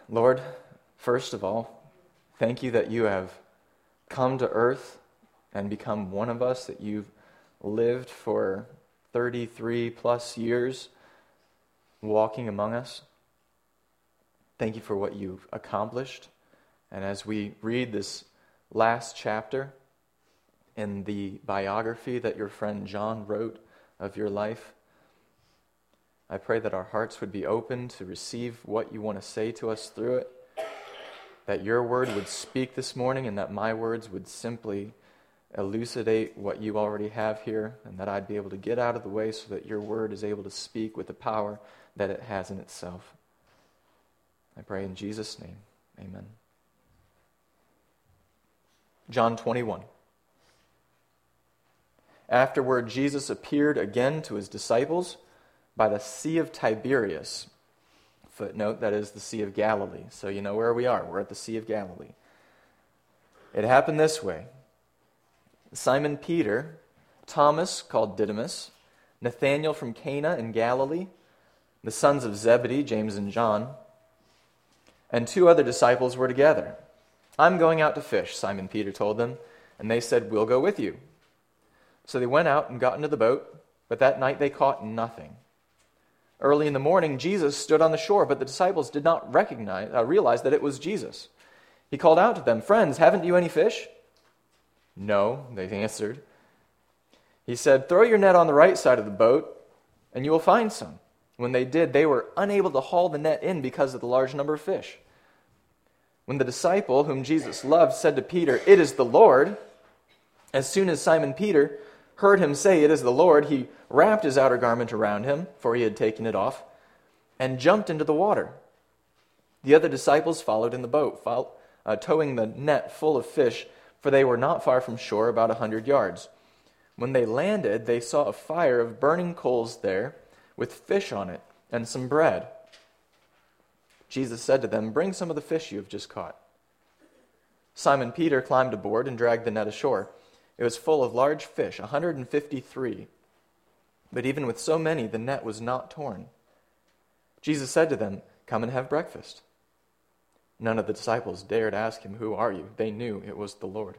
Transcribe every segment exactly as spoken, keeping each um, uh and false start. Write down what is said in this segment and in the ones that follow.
Lord, first of all, thank you that you have come to earth and become one of us, that you've lived for thirty-three plus years walking among us. Thank you for what you've accomplished. And as we read this last chapter in the biography that your friend John wrote of your life, I pray that our hearts would be open to receive what you want to say to us through it, that your word would speak this morning and that my words would simply elucidate what you already have here, and that I'd be able to get out of the way so that your word is able to speak with the power that it has in itself. I pray in Jesus' name, amen. John twenty-one. Afterward, Jesus appeared again to his disciples by the Sea of Tiberias. Footnote, that is the Sea of Galilee. So you know where we are. We're at the Sea of Galilee. It happened this way. Simon Peter, Thomas called Didymus, Nathanael from Cana in Galilee, the sons of Zebedee, James and John, and two other disciples were together. I'm going out to fish, Simon Peter told them, and they said, we'll go with you. So they went out and got into the boat, but that night they caught nothing. Early in the morning, Jesus stood on the shore, but the disciples did not recognize, uh, realize that it was Jesus. He called out to them, friends, haven't you any fish? No, they answered. He said, throw your net on the right side of the boat, and you will find some. When they did, they were unable to haul the net in because of the large number of fish. When the disciple whom Jesus loved said to Peter, it is the Lord, as soon as Simon Peter heard him say, it is the Lord, he wrapped his outer garment around him, for he had taken it off, and jumped into the water. The other disciples followed in the boat, uh, towing the net full of fish, for they were not far from shore, about a hundred yards. When they landed, they saw a fire of burning coals there, with fish on it, and some bread. Jesus said to them, bring some of the fish you have just caught. Simon Peter climbed aboard and dragged the net ashore. It was full of large fish, one hundred fifty-three. But even with so many, the net was not torn. Jesus said to them, come and have breakfast. None of the disciples dared ask him, who are you? They knew it was the Lord.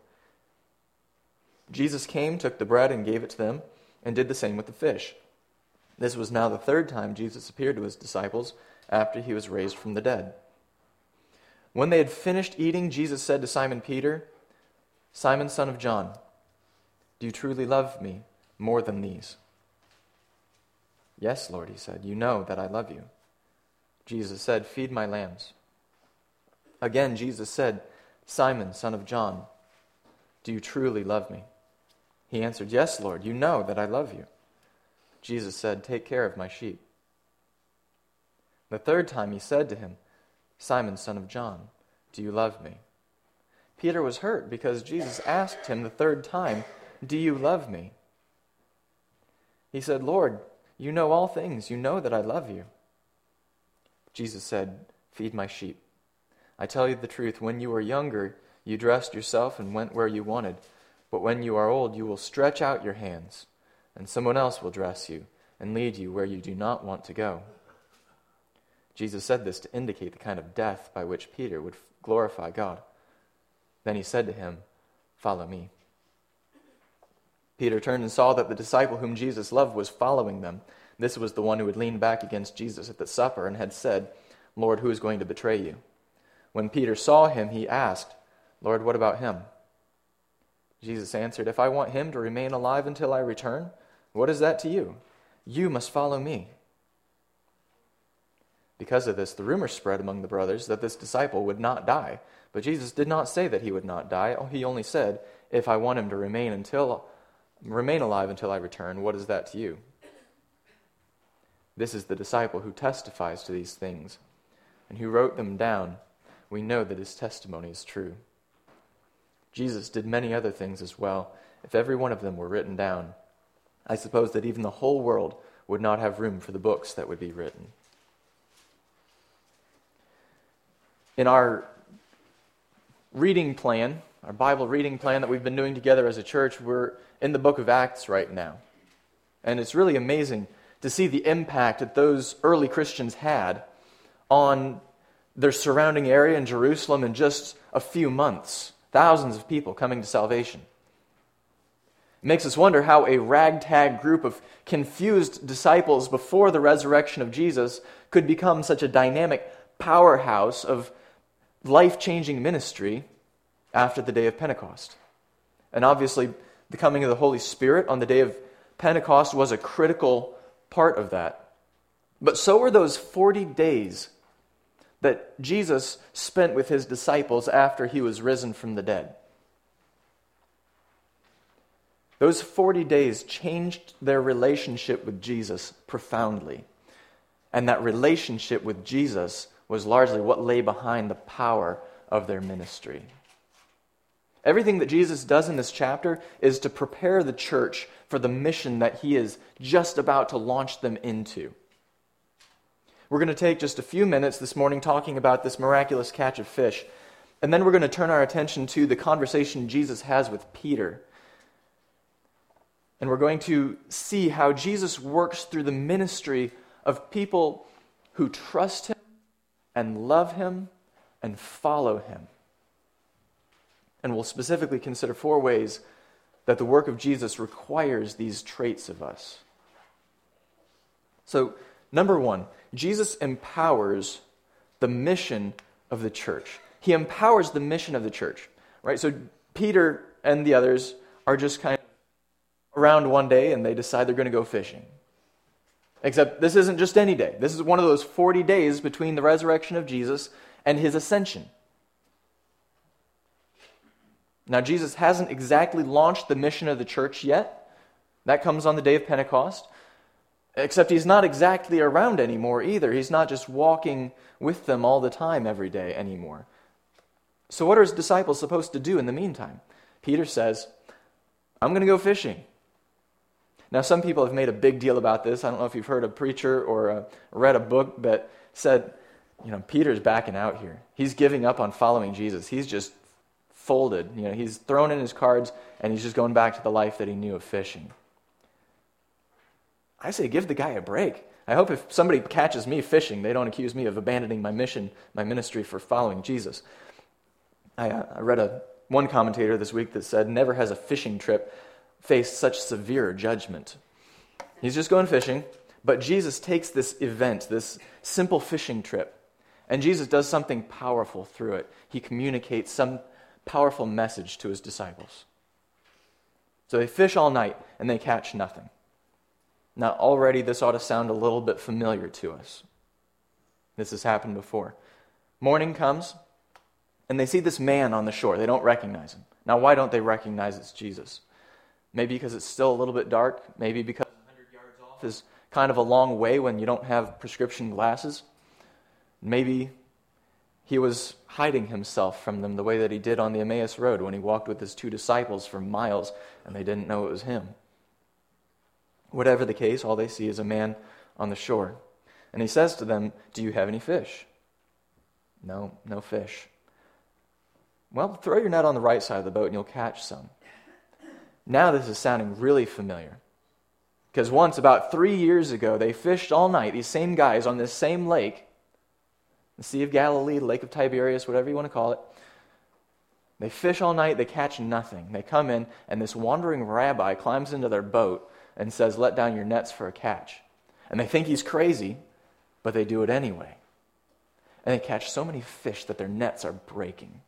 Jesus came, took the bread, and gave it to them, and did the same with the fish. This was now the third time Jesus appeared to his disciples after he was raised from the dead. When they had finished eating, Jesus said to Simon Peter, Simon, son of John, do you truly love me more than these? Yes, Lord, he said, you know that I love you. Jesus said, feed my lambs. Again, Jesus said, Simon, son of John, do you truly love me? He answered, yes, Lord, you know that I love you. Jesus said, take care of my sheep. The third time he said to him, Simon, son of John, do you love me? Peter was hurt because Jesus asked him the third time, do you love me? He said, Lord, you know all things. You know that I love you. Jesus said, feed my sheep. I tell you the truth, when you were younger, you dressed yourself and went where you wanted. But when you are old, you will stretch out your hands, and someone else will dress you and lead you where you do not want to go. Jesus said this to indicate the kind of death by which Peter would glorify God. Then he said to him, follow me. Peter turned and saw that the disciple whom Jesus loved was following them. This was the one who had leaned back against Jesus at the supper and had said, Lord, who is going to betray you? When Peter saw him, he asked, Lord, what about him? Jesus answered, if I want him to remain alive until I return, what is that to you? You must follow me. Because of this, the rumor spread among the brothers that this disciple would not die. But Jesus did not say that he would not die. He only said, if I want him to remain until remain alive until I return, what is that to you? This is the disciple who testifies to these things, and who wrote them down. We know that his testimony is true. Jesus did many other things as well. If every one of them were written down, I suppose that even the whole world would not have room for the books that would be written. In our reading plan, our Bible reading plan that we've been doing together as a church, we're in the book of Acts right now. And it's really amazing to see the impact that those early Christians had on their surrounding area in Jerusalem in just a few months. Thousands of people coming to salvation. It makes us wonder how a ragtag group of confused disciples before the resurrection of Jesus could become such a dynamic powerhouse of life-changing ministry after the day of Pentecost. And obviously, the coming of the Holy Spirit on the day of Pentecost was a critical part of that. But so were those forty days that Jesus spent with his disciples after he was risen from the dead. Those forty days changed their relationship with Jesus profoundly. And that relationship with Jesus was largely what lay behind the power of their ministry. Everything that Jesus does in this chapter is to prepare the church for the mission that he is just about to launch them into. We're going to take just a few minutes this morning talking about this miraculous catch of fish, and then we're going to turn our attention to the conversation Jesus has with Peter. And we're going to see how Jesus works through the ministry of people who trust him and love him and follow him. And we'll specifically consider four ways that the work of Jesus requires these traits of us. So, number one, Jesus empowers the mission of the church. He empowers the mission of the church, right? So Peter and the others are just kind of around one day and they decide they're going to go fishing. Except this isn't just any day. This is one of those forty days between the resurrection of Jesus and his ascension. Now, Jesus hasn't exactly launched the mission of the church yet. That comes on the day of Pentecost. Except he's not exactly around anymore either. He's not just walking with them all the time every day anymore. So what are his disciples supposed to do in the meantime? Peter says, I'm going to go fishing. Now, some people have made a big deal about this. I don't know if you've heard a preacher or uh, read a book that said, you know, Peter's backing out here. He's giving up on following Jesus. He's just folded. You know, he's thrown in his cards and he's just going back to the life that he knew of fishing. I say give the guy a break. I hope if somebody catches me fishing, they don't accuse me of abandoning my mission, my ministry for following Jesus. I, uh, I read a one commentator this week that said, never has a fishing trip faced such severe judgment. He's just going fishing, but Jesus takes this event, this simple fishing trip, and Jesus does something powerful through it. He communicates some powerful message to his disciples. So they fish all night, and they catch nothing. Now, already this ought to sound a little bit familiar to us. This has happened before. Morning comes, and they see this man on the shore. They don't recognize him. Now, why don't they recognize it's Jesus? Maybe because it's still a little bit dark. Maybe because one hundred yards off is kind of a long way when you don't have prescription glasses. Maybe he was hiding himself from them the way that he did on the Emmaus Road when he walked with his two disciples for miles, and they didn't know it was him. Whatever the case, all they see is a man on the shore. And he says to them, do you have any fish? No, no fish. Well, throw your net on the right side of the boat and you'll catch some. Now this is sounding really familiar. Because once, about three years ago, they fished all night, these same guys, on this same lake, the Sea of Galilee, Lake of Tiberias, whatever you want to call it. They fish all night, they catch nothing. They come in, and this wandering rabbi climbs into their boat and says, let down your nets for a catch. And they think he's crazy, but they do it anyway. And they catch so many fish that their nets are breaking.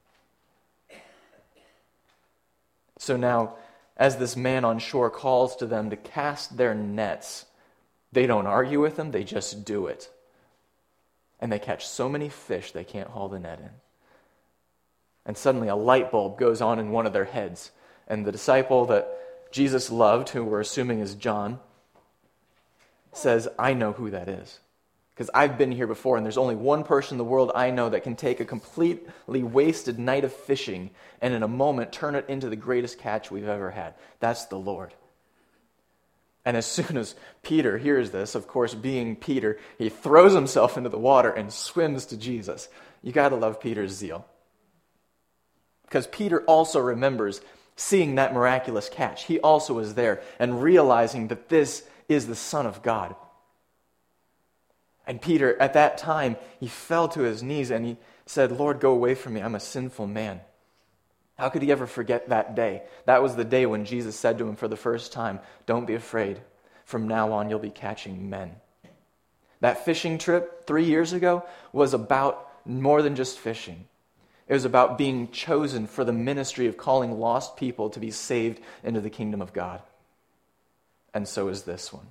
So now, as this man on shore calls to them to cast their nets, they don't argue with him, they just do it. And they catch so many fish they can't haul the net in. And suddenly a light bulb goes on in one of their heads. And the disciple that Jesus loved, who we're assuming is John, says, I know who that is. Because I've been here before, and there's only one person in the world I know that can take a completely wasted night of fishing and in a moment turn it into the greatest catch we've ever had. That's the Lord. And as soon as Peter hears this, of course, being Peter, he throws himself into the water and swims to Jesus. You got to love Peter's zeal. Because Peter also remembers seeing that miraculous catch. He also was there and realizing that this is the Son of God. And Peter, at that time, he fell to his knees and he said, Lord, go away from me. I'm a sinful man. How could he ever forget that day? That was the day when Jesus said to him for the first time, don't be afraid. From now on, you'll be catching men. That fishing trip three years ago was about more than just fishing. It was about being chosen for the ministry of calling lost people to be saved into the kingdom of God. And so is this one.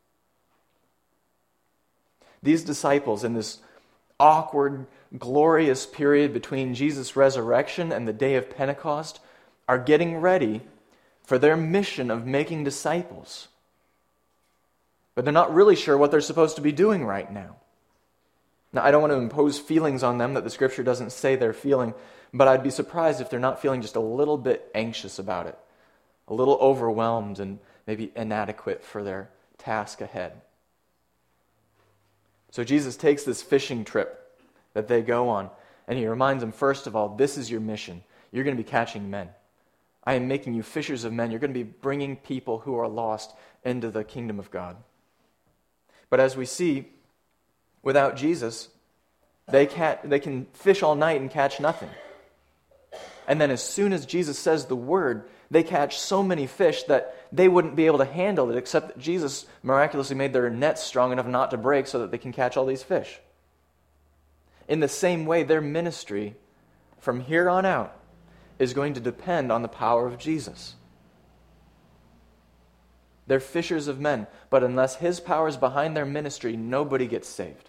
These disciples in this awkward, glorious period between Jesus' resurrection and the day of Pentecost are getting ready for their mission of making disciples. But they're not really sure what they're supposed to be doing right now. Now, I don't want to impose feelings on them that the Scripture doesn't say they're feeling, but I'd be surprised if they're not feeling just a little bit anxious about it, a little overwhelmed and maybe inadequate for their task ahead. So Jesus takes this fishing trip that they go on, and he reminds them, first of all, this is your mission. You're going to be catching men. I am making you fishers of men. You're going to be bringing people who are lost into the kingdom of God. But as we see, without Jesus, they can't, they can fish all night and catch nothing. And then as soon as Jesus says the word, they catch so many fish that they wouldn't be able to handle it, except that Jesus miraculously made their nets strong enough not to break so that they can catch all these fish. In the same way, their ministry from here on out is going to depend on the power of Jesus. They're fishers of men, but unless his power is behind their ministry, nobody gets saved.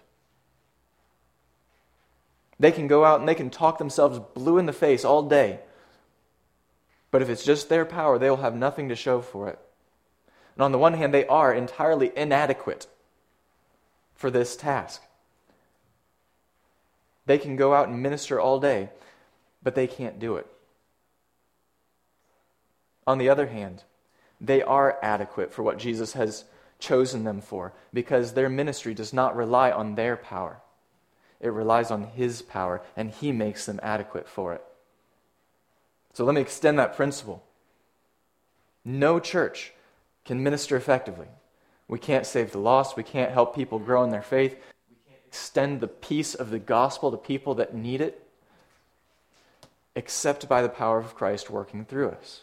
They can go out and they can talk themselves blue in the face all day, but if it's just their power, they will have nothing to show for it. And on the one hand, they are entirely inadequate for this task. They can go out and minister all day, but they can't do it. On the other hand, they are adequate for what Jesus has chosen them for, because their ministry does not rely on their power. It relies on his power, and he makes them adequate for it. So let me extend that principle. No church can minister effectively. We can't save the lost. We can't help people grow in their faith. We can't extend the peace of the gospel to people that need it, except by the power of Christ working through us.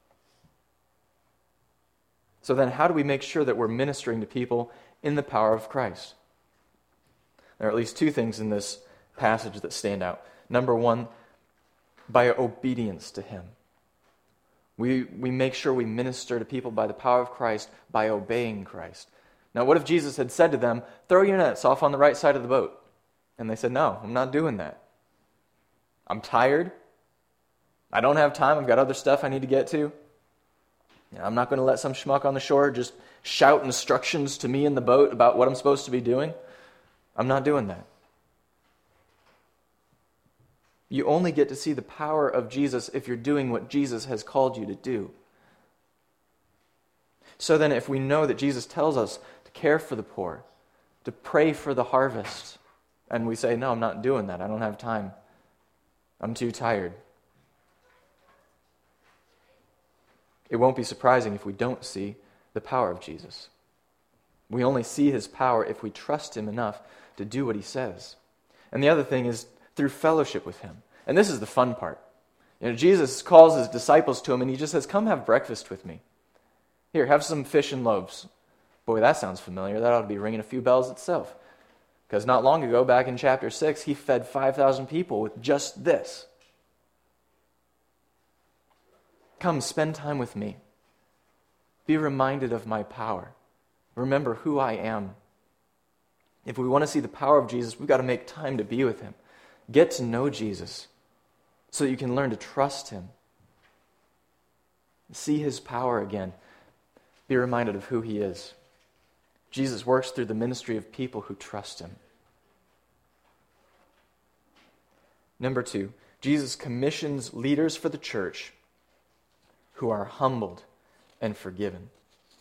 So then how do we make sure that we're ministering to people in the power of Christ? There are at least two things in this passage that stand out. Number one, by obedience to him. We, we make sure we minister to people by the power of Christ, by obeying Christ. Now, what if Jesus had said to them, throw your nets off on the right side of the boat? And they said, no, I'm not doing that. I'm tired. I don't have time. I've got other stuff I need to get to. You know, I'm not going to let some schmuck on the shore just shout instructions to me in the boat about what I'm supposed to be doing. I'm not doing that. You only get to see the power of Jesus if you're doing what Jesus has called you to do. So then, if we know that Jesus tells us to care for the poor, to pray for the harvest, and we say, no, I'm not doing that. I don't have time. I'm too tired. It won't be surprising if we don't see the power of Jesus. We only see his power if we trust him enough to do what he says. And the other thing is through fellowship with him. And this is the fun part. You know, Jesus calls his disciples to him and he just says, come have breakfast with me. Here, have some fish and loaves. Boy, that sounds familiar. That ought to be ringing a few bells itself. Because not long ago, back in chapter six, he fed five thousand people with just this. Come, spend time with me. Be reminded of my power. Remember who I am. If we want to see the power of Jesus, we've got to make time to be with him. Get to know Jesus so that you can learn to trust him. See his power again. Be reminded of who he is. Jesus works through the ministry of people who trust him. Number two, Jesus commissions leaders for the church who are humbled and forgiven.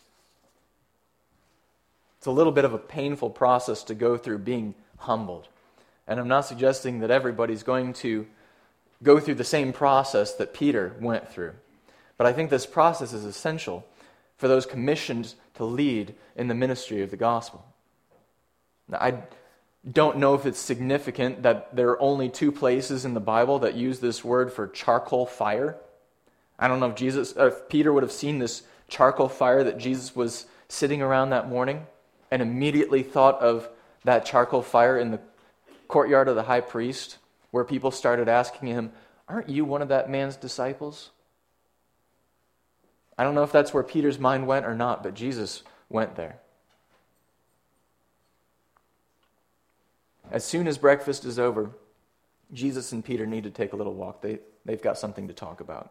It's a little bit of a painful process to go through being humbled. And I'm not suggesting that everybody's going to go through the same process that Peter went through. But I think this process is essential for those commissioned to lead in the ministry of the gospel. Now, I, don't know if it's significant that there are only two places in the Bible that use this word for charcoal fire. I don't know if Jesus, if Peter would have seen this charcoal fire that Jesus was sitting around that morning and immediately thought of that charcoal fire in the courtyard of the high priest, where people started asking him, "Aren't you one of that man's disciples?" I don't know if that's where Peter's mind went or not, but Jesus went there. As soon as breakfast is over, Jesus and Peter need to take a little walk. They, they've got something to talk about.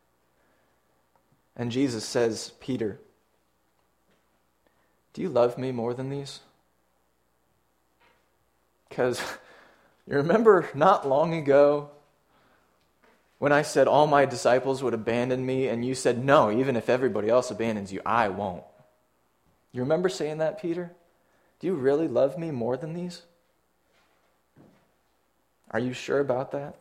And Jesus says, "Peter, do you love me more than these?" Because you remember not long ago when I said all my disciples would abandon me, and you said, "No, even if everybody else abandons you, I won't." You remember saying that, Peter? Do you really love me more than these? Are you sure about that?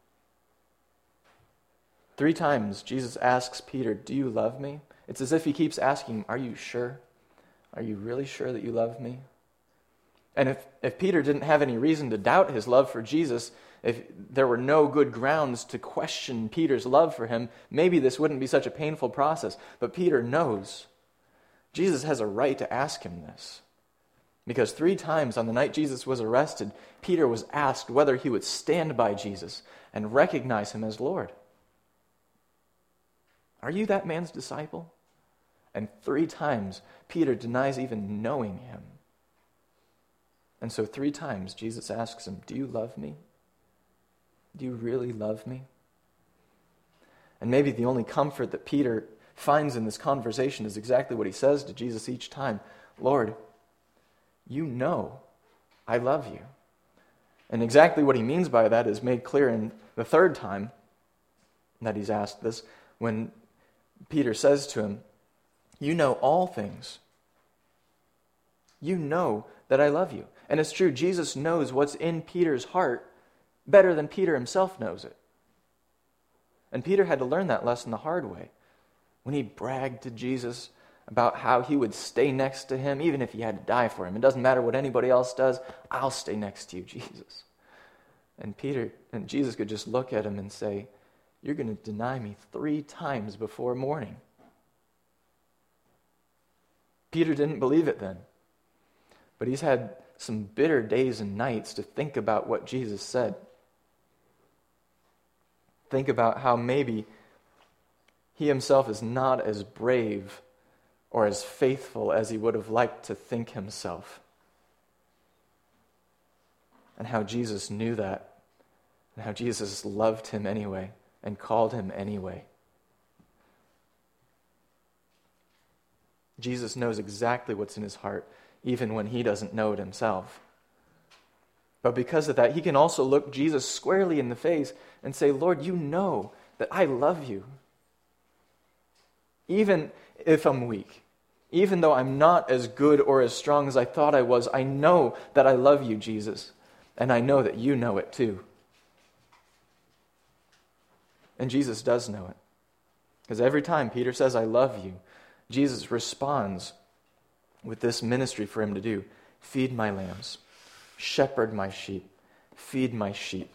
Three times Jesus asks Peter, "Do you love me?" It's as if he keeps asking him, "Are you sure? Are you really sure that you love me?" And if, if Peter didn't have any reason to doubt his love for Jesus, if there were no good grounds to question Peter's love for him, maybe this wouldn't be such a painful process. But Peter knows Jesus has a right to ask him this. Because three times on the night Jesus was arrested, Peter was asked whether he would stand by Jesus and recognize him as Lord. Are you that man's disciple? And three times Peter denies even knowing him. And so three times Jesus asks him, "Do you love me? Do you really love me?" And maybe the only comfort that Peter finds in this conversation is exactly what he says to Jesus each time. "Lord, you know I love you." And exactly what he means by that is made clear in the third time that he's asked this, when Peter says to him, "You know all things. You know that I love you." And it's true, Jesus knows what's in Peter's heart better than Peter himself knows it. And Peter had to learn that lesson the hard way. When he bragged to Jesus about how he would stay next to him, even if he had to die for him. "It doesn't matter what anybody else does, I'll stay next to you, Jesus." And Peter and Jesus could just look at him and say, "You're going to deny me three times before morning." Peter didn't believe it then. But he's had some bitter days and nights to think about what Jesus said. Think about how maybe he himself is not as brave or as faithful as he would have liked to think himself. And how Jesus knew that. And how Jesus loved him anyway and called him anyway. Jesus knows exactly what's in his heart, even when he doesn't know it himself. But because of that, he can also look Jesus squarely in the face and say, "Lord, you know that I love you. Even if I'm weak, even though I'm not as good or as strong as I thought I was, I know that I love you, Jesus, and I know that you know it too." And Jesus does know it. Because every time Peter says, "I love you," Jesus responds with this ministry for him to do. "Feed my lambs, shepherd my sheep, feed my sheep."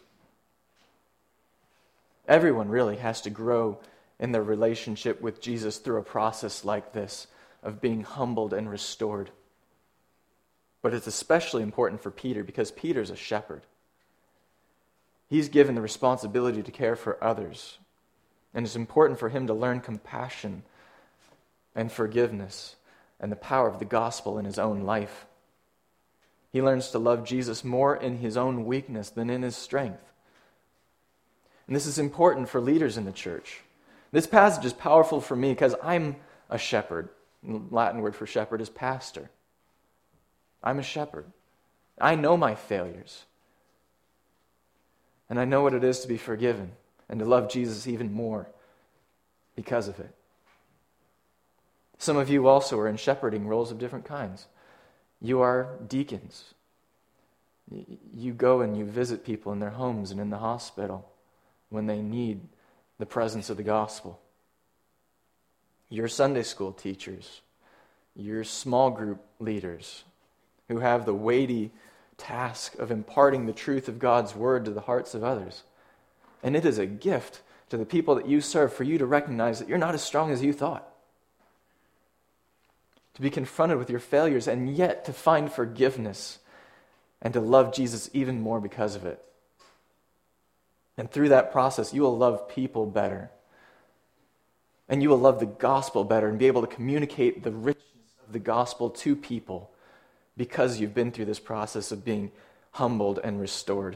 Everyone really has to grow in their relationship with Jesus through a process like this of being humbled and restored. But it's especially important for Peter because Peter's a shepherd. He's given the responsibility to care for others. And it's important for him to learn compassion and forgiveness and the power of the gospel in his own life. He learns to love Jesus more in his own weakness than in his strength. And this is important for leaders in the church. This passage is powerful for me because I'm a shepherd. The Latin word for shepherd is pastor. I'm a shepherd. I know my failures. And I know what it is to be forgiven and to love Jesus even more because of it. Some of you also are in shepherding roles of different kinds. You are deacons. You go and you visit people in their homes and in the hospital when they need the presence of the gospel. You're Sunday school teachers. You're small group leaders who have the weighty task of imparting the truth of God's word to the hearts of others. And it is a gift to the people that you serve for you to recognize that you're not as strong as you thought. To be confronted with your failures and yet to find forgiveness and to love Jesus even more because of it. And through that process, you will love people better. And you will love the gospel better and be able to communicate the richness of the gospel to people because you've been through this process of being humbled and restored.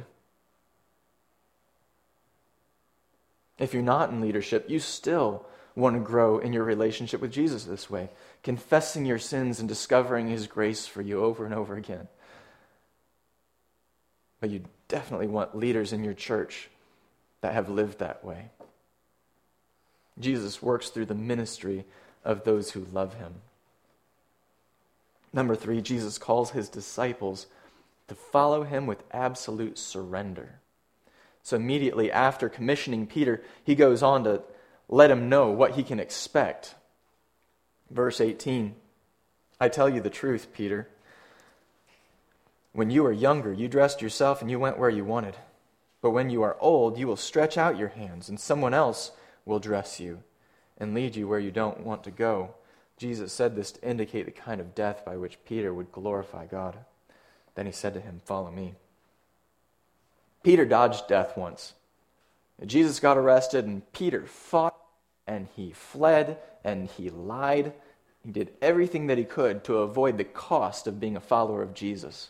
If you're not in leadership, you still want to grow in your relationship with Jesus this way, confessing your sins and discovering his grace for you over and over again. But you definitely want leaders in your church that have lived that way. Jesus works through the ministry of those who love him. Number three, Jesus calls his disciples to follow him with absolute surrender. So immediately after commissioning Peter, he goes on to let him know what he can expect. Verse eighteen, I tell you the truth, Peter. When you were younger, you dressed yourself and you went where you wanted. But when you are old, you will stretch out your hands, and someone else will dress you and lead you where you don't want to go. Jesus said this to indicate the kind of death by which Peter would glorify God. Then he said to him, follow me. Peter dodged death once. Jesus got arrested, and Peter fought, and he fled, and he lied. He did everything that he could to avoid the cost of being a follower of Jesus.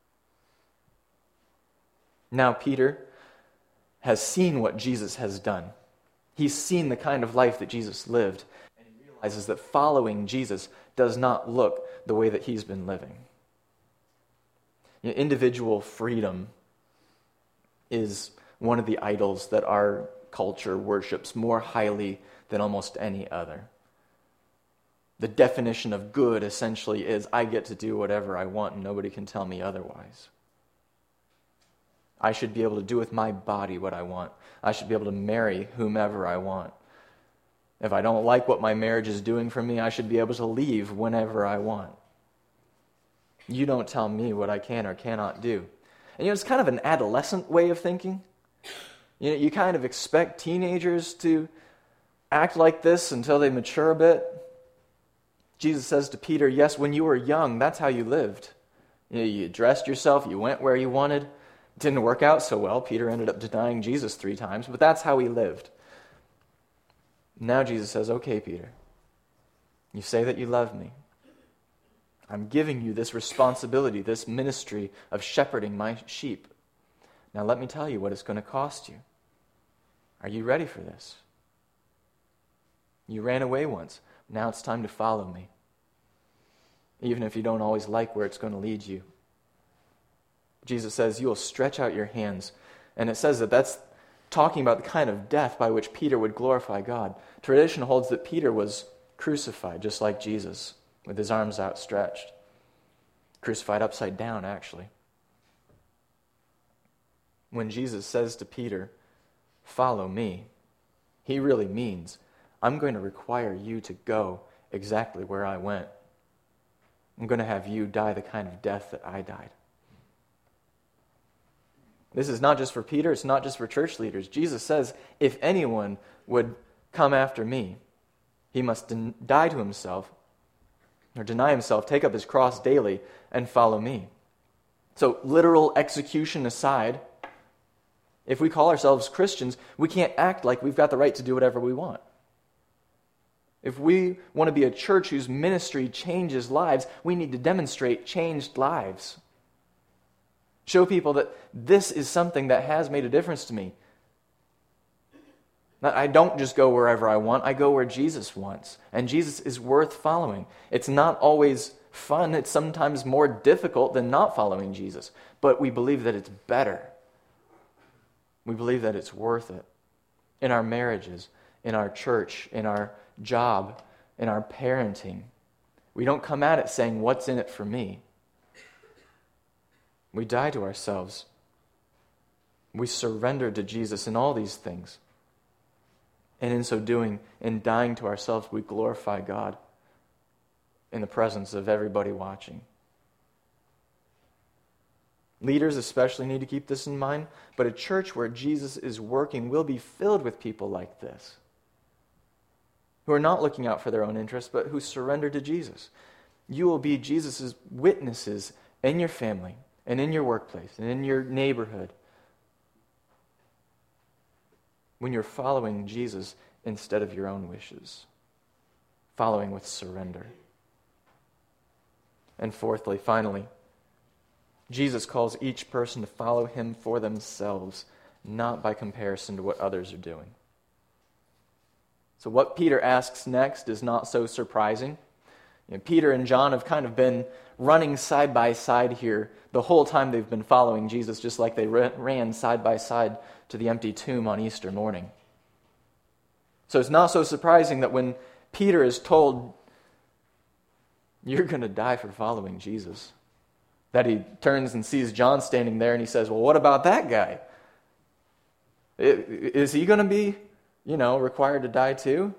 Now Peter has seen what Jesus has done. He's seen the kind of life that Jesus lived, and he realizes that following Jesus does not look the way that he's been living. You know, individual freedom is one of the idols that our culture worships more highly than almost any other. The definition of good essentially is I get to do whatever I want and nobody can tell me otherwise. I should be able to do with my body what I want. I should be able to marry whomever I want. If I don't like what my marriage is doing for me, I should be able to leave whenever I want. You don't tell me what I can or cannot do. And you know, it's kind of an adolescent way of thinking. You know, you kind of expect teenagers to act like this until they mature a bit. Jesus says to Peter, yes, when you were young, that's how you lived. You know, you dressed yourself, you went where you wanted. It didn't work out so well. Peter ended up denying Jesus three times, but that's how he lived. Now Jesus says, okay, Peter, you say that you love me. I'm giving you this responsibility, this ministry of shepherding my sheep. Now let me tell you what it's going to cost you. Are you ready for this? You ran away once. Now it's time to follow me. Even if you don't always like where it's going to lead you. Jesus says you will stretch out your hands. And it says that that's talking about the kind of death by which Peter would glorify God. Tradition holds that Peter was crucified just like Jesus, with his arms outstretched. Crucified upside down, actually. When Jesus says to Peter, follow me, he really means, I'm going to require you to go exactly where I went. I'm going to have you die the kind of death that I died. This is not just for Peter, it's not just for church leaders. Jesus says, if anyone would come after me, he must den- die to himself, or deny himself, take up his cross daily, and follow me. So, literal execution aside, if we call ourselves Christians, we can't act like we've got the right to do whatever we want. If we want to be a church whose ministry changes lives, we need to demonstrate changed lives. Show people that this is something that has made a difference to me. I don't just go wherever I want, I go where Jesus wants. And Jesus is worth following. It's not always fun, it's sometimes more difficult than not following Jesus. But we believe that it's better. We believe that it's worth it. In our marriages, in our church, in our job, in our parenting. We don't come at it saying, what's in it for me? We die to ourselves. We surrender to Jesus in all these things. And in so doing, in dying to ourselves, we glorify God in the presence of everybody watching. Leaders especially need to keep this in mind, but a church where Jesus is working will be filled with people like this, who are not looking out for their own interests, but who surrender to Jesus. You will be Jesus' witnesses in your family, and in your workplace, and in your neighborhood, when you're following Jesus instead of your own wishes, following with surrender. And fourthly, finally, Jesus calls each person to follow him for themselves, not by comparison to what others are doing. So what Peter asks next is not so surprising. You know, Peter and John have kind of been running side by side here the whole time they've been following Jesus, just like they ran side by side to the empty tomb on Easter morning. So it's not so surprising that when Peter is told, "You're going to die for following Jesus," that he turns and sees John standing there and he says, "Well, what about that guy? Is he going to be, you know, required to die too?"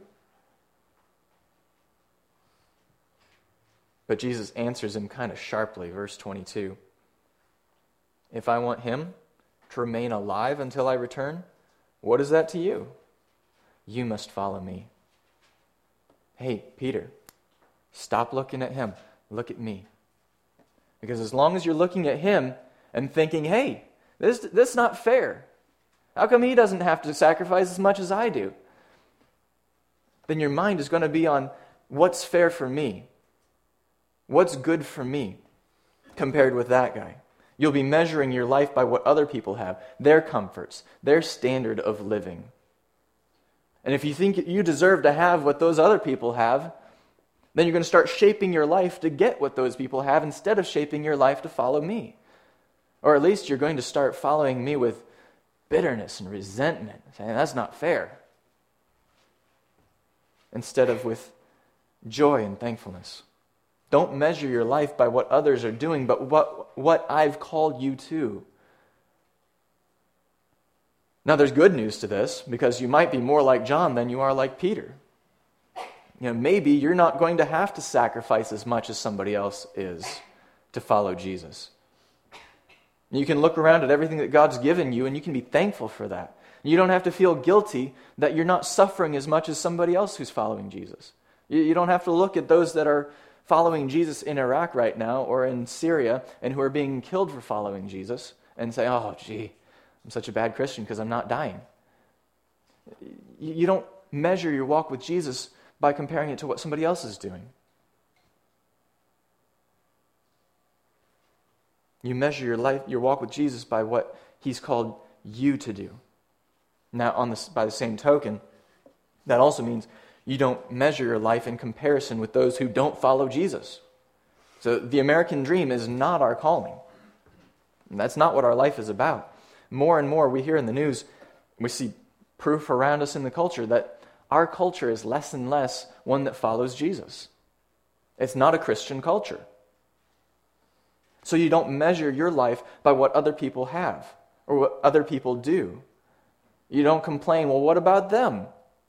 But Jesus answers him kind of sharply, verse twenty-two. "If I want him to remain alive until I return, what is that to you? You must follow me." Hey, Peter, stop looking at him. Look at me. Because as long as you're looking at him and thinking, hey, this, this is not fair. How come he doesn't have to sacrifice as much as I do? Then your mind is going to be on what's fair for me. What's good for me compared with that guy? You'll be measuring your life by what other people have, their comforts, their standard of living. And if you think you deserve to have what those other people have, then you're going to start shaping your life to get what those people have instead of shaping your life to follow me. Or at least you're going to start following me with bitterness and resentment, saying that's not fair, instead of with joy and thankfulness. Don't measure your life by what others are doing, but what, what I've called you to. Now there's good news to this, because you might be more like John than you are like Peter. You know, maybe you're not going to have to sacrifice as much as somebody else is to follow Jesus. You can look around at everything that God's given you and you can be thankful for that. You don't have to feel guilty that you're not suffering as much as somebody else who's following Jesus. You don't have to look at those that are following Jesus in Iraq right now or in Syria and who are being killed for following Jesus and say, oh, gee, I'm such a bad Christian because I'm not dying. You don't measure your walk with Jesus by comparing it to what somebody else is doing. You measure your life, your walk with Jesus by what he's called you to do. Now, on this, by the same token, that also means you don't measure your life in comparison with those who don't follow Jesus. So the American dream is not our calling. And that's not what our life is about. More and more we hear in the news, we see proof around us in the culture that our culture is less and less one that follows Jesus. It's not a Christian culture. So you don't measure your life by what other people have or what other people do. You don't complain, well, what about them?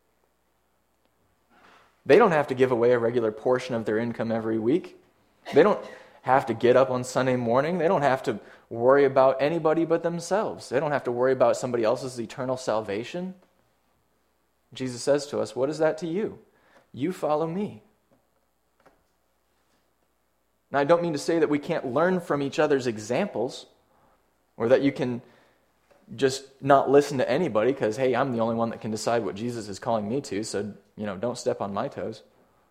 They don't have to give away a regular portion of their income every week. They don't have to get up on Sunday morning. They don't have to worry about anybody but themselves. They don't have to worry about somebody else's eternal salvation. Jesus says to us, what is that to you? You follow me. Now, I don't mean to say that we can't learn from each other's examples or that you can just not listen to anybody because, hey, I'm the only one that can decide what Jesus is calling me to, so, you know, don't step on my toes.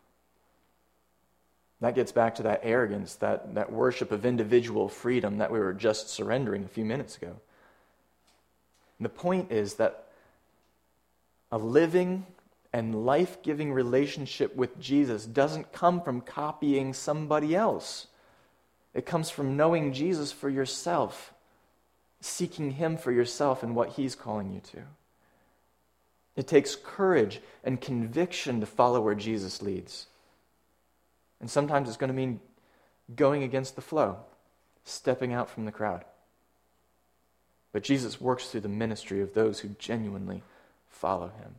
That gets back to that arrogance, that, that worship of individual freedom that we were just surrendering a few minutes ago. And the point is that a living and life-giving relationship with Jesus doesn't come from copying somebody else. It comes from knowing Jesus for yourself, seeking him for yourself and what he's calling you to. It takes courage and conviction to follow where Jesus leads. And sometimes it's going to mean going against the flow, stepping out from the crowd. But Jesus works through the ministry of those who genuinely follow him.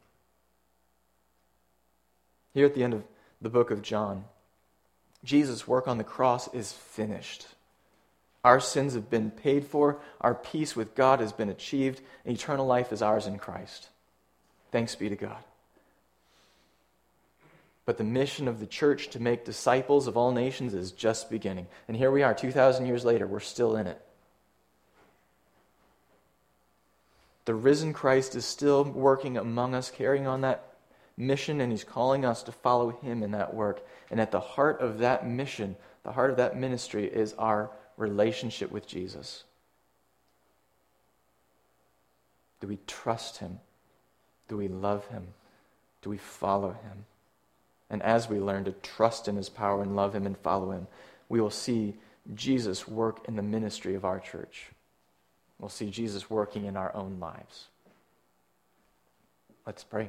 Here at the end of the book of John, Jesus' work on the cross is finished. Our sins have been paid for, our peace with God has been achieved, and eternal life is ours in Christ. Thanks be to God. But the mission of the church to make disciples of all nations is just beginning. And here we are, two thousand years later, we're still in it. The risen Christ is still working among us, carrying on that mission, and he's calling us to follow him in that work. And at the heart of that mission, the heart of that ministry, is our relationship with Jesus. Do we trust him? Do we love him? Do we follow him? And as we learn to trust in his power and love him and follow him, we will see Jesus work in the ministry of our church. We'll see Jesus working in our own lives. Let's pray.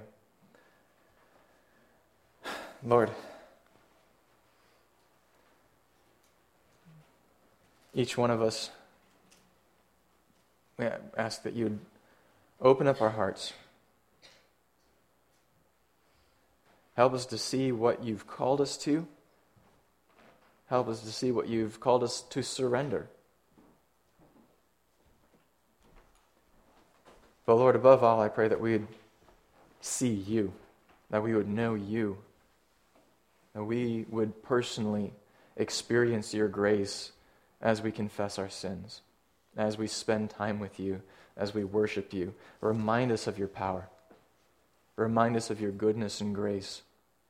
Lord, each one of us, we ask that you'd open up our hearts. Help us to see what you've called us to. Help us to see what you've called us to surrender. But Lord, above all, I pray that we would see you, that we would know you, that we would personally experience your grace as we confess our sins, as we spend time with you, as we worship you. Remind us of your power. Remind us of your goodness and grace,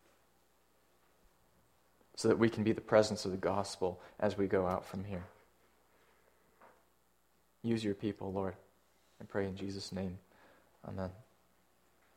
so that we can be the presence of the gospel as we go out from here. Use your people, Lord. I pray in Jesus' name. Amen.